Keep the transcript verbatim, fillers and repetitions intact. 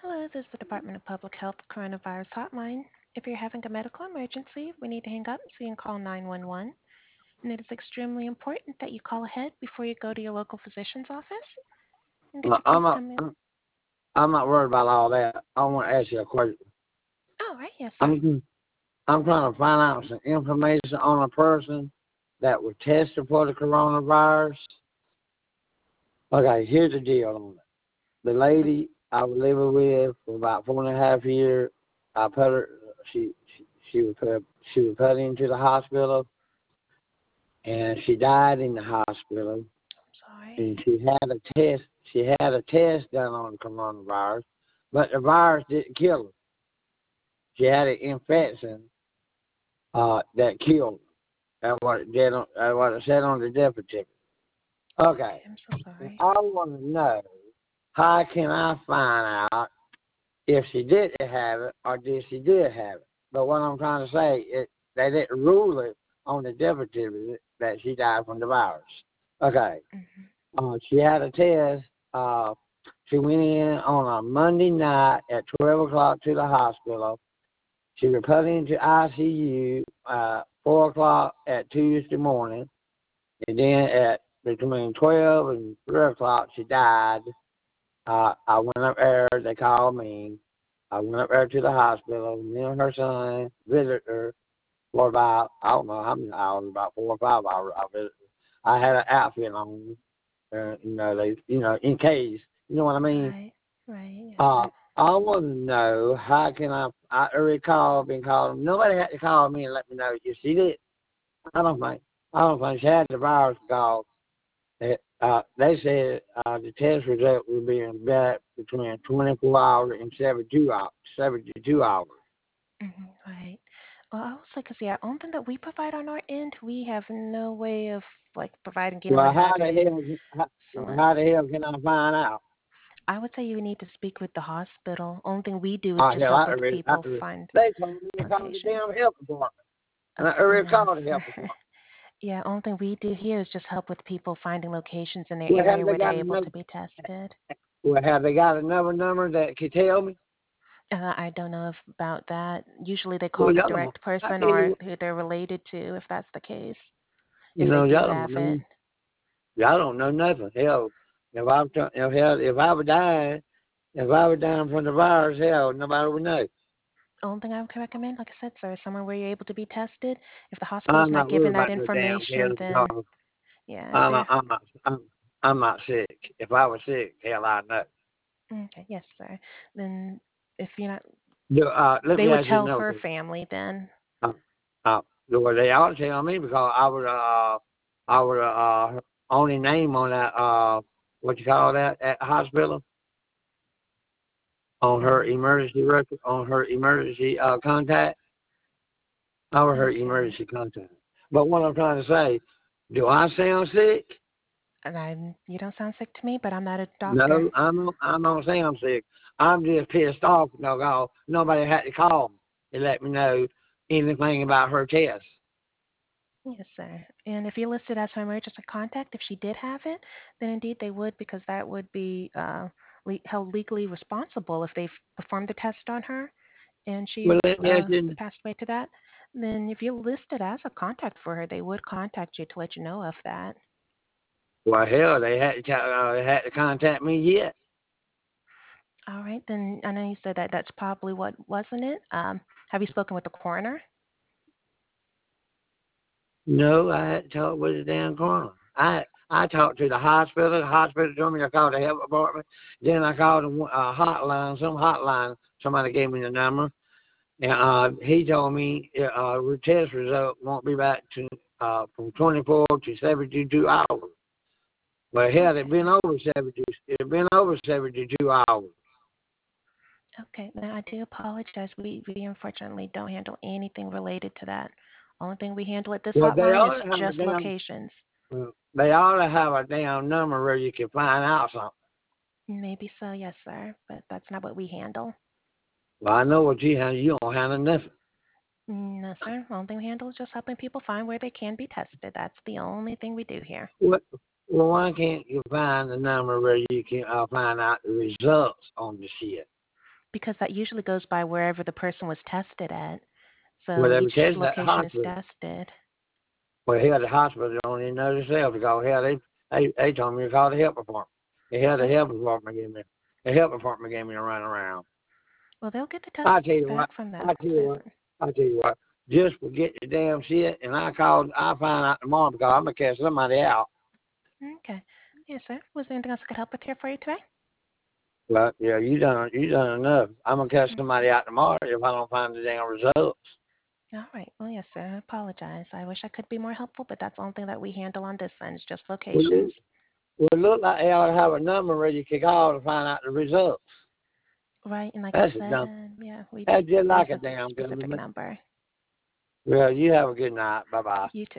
Hello, this is the Department of Public Health Coronavirus Hotline. If you're having a medical emergency, we need to hang up so you can call nine one one. And it is extremely important that you call ahead before you go to your local physician's office. And could Uh, you please I'm not. tell me? I'm I'm not worried about all that. I want to ask you a question. Oh, right, yes, sir. I'm I'm trying to find out some information on a person that was tested for the coronavirus. Okay, here's the deal on it. The lady I was living with for about four and a half years, I put her. She she, she was put she was put into the hospital, and she died in the hospital. Sorry. And she had a test. She had a test done on the coronavirus, but the virus didn't kill her. She had an infection uh, that killed her. That's what it did. On, that's what it said on the death certificate. Okay, Okay, I'm so sorry. I want to know how can I find out if she didn't have it or did she did have it. But what I'm trying to say is they didn't rule it on the death certificate that she died from the virus. Okay, Mm-hmm. uh, she had a test. Uh, she went in on a Monday night at twelve o'clock to the hospital. She was put into I C U uh, four o'clock at Tuesday morning, and then at between twelve and three o'clock she died. Uh, I went up there. They called me. I went up there to the hospital. Me and her son visited her for about I don't know how many hours, about four or five hours. I visited her. I had an outfit on, uh, you know, they, you know, in case, you know what I mean. Right, right, yes, Uh, sir. I want to know how can I? I already called, been called. Nobody had to call me and let me know if she did. I don't think. I don't think she had the virus because it, uh, they said uh, the test result will be in back between twenty-four hours and seventy-two hours. seventy-two hours. Mm-hmm. Right. Well, I was like, 'cause yeah, only thing that we provide on our end, we have no way of like providing getting what Well, how the happened. hell? How, So well, how the hell can I find out? I would say you need to speak with the hospital. Only thing we do is Oh just hell, help I with already, I people already, find they told me to call the locations. damn health department, Oh, and I already no, called the sir. health department. Yeah, only thing we do here is just help with people finding locations in their Well, have area they where they're got able another? to be tested. Well, have they got another number that can tell me? Uh, I don't know if about that. Usually they call Well, the y'all don't. direct I person tell or you, who they're related to, if that's the case, you if they know, do y'all have don't it. know. Y'all don't know nothing. Hell, if I was, try- if hell, if I was dying, if I was dying from the virus, hell, nobody would know. Only thing I would recommend, like I said, sir, is somewhere where you're able to be tested. If the hospital's I'm not not giving worried that about no damn information, hell then because yeah, if I'm not, they're I'm not, I'm, I'm not sick. If I was sick, hell, I know. okay, yes, sir. Then if you're not, Do, uh, let they me would ask you tell another her thing. family then. Uh, uh, well, they ought to tell me because I was, uh, I was, uh, only name on that, uh, what you call that, at the hospital, on her Um, emergency record, on her emergency, uh, contact. I was her okay. emergency contact. But what I'm trying to say, do I sound sick? And I, you don't sound sick to me, but I'm not a doctor. No, I'm I'm not saying I'm sick. I'm just pissed off because nobody had to call me and let me know anything about her test. Yes, sir. And if you're listed as her emergency contact, if she did have it, then indeed they would, because that would be uh, le- held legally responsible if they've performed the test on her and she Well, let me ask uh, you. passed away to that. Then if you're listed as a contact for her, they would contact you to let you know of that. Well, hell, they had to uh, they had to contact me yet. All right, then I know you said that that's probably what wasn't it. Um, have you spoken with the coroner? No, I had to talk with the damn coroner. I I talked to the hospital. The hospital told me to call the health department. Then I called a uh, hotline, some hotline. Somebody gave me the number. And uh, he told me uh, the test result won't be back to uh, from twenty-four to seventy-two hours. Well, hell, it's been Okay. over seventy. It's been over seventy-two hours. Okay. Now I do apologize. We we unfortunately don't handle anything related to that. Only thing we handle at this Well, they hotline is ought to have a just damn. locations. Well, they ought to have a damn number where you can find out something. Maybe so, yes, sir, but that's not what we handle. Well, I know what you handle. You don't handle nothing. No, sir. Only thing we handle is just helping people find where they can be tested. That's the only thing we do here. What? Well, why can't you find the number where you can uh, find out the results on the shit? because that usually goes by wherever the person was tested at. Well, So they were each tested at the location is hospital. tested. Well, here at the hospital, they don't even know themselves because hell, they, they, they told me to call the health department. The hell, the health department gave me, the health department gave me a run around. Well, they'll get the I test tell you what, back from I that tell you what, visit. I tell you what, just forget the damn shit, and I called, I find out tomorrow because I'm going to catch somebody out. Okay. Yes, sir. Was there anything else I could help with here for you today? But, yeah, you done, you done enough. I'm going to catch somebody out tomorrow if I don't find the damn results. All right. Well, yes, sir. I apologize. I wish I could be more helpful, but that's the only thing that we handle on this end is just Well, locations. it, well, it looked like they ought to have a number ready to call to find out the results. Right. And like I That's a dumb. said, yeah, we That's just there's like a a damn specific government. number. Well, you have a good night. Bye-bye. You too.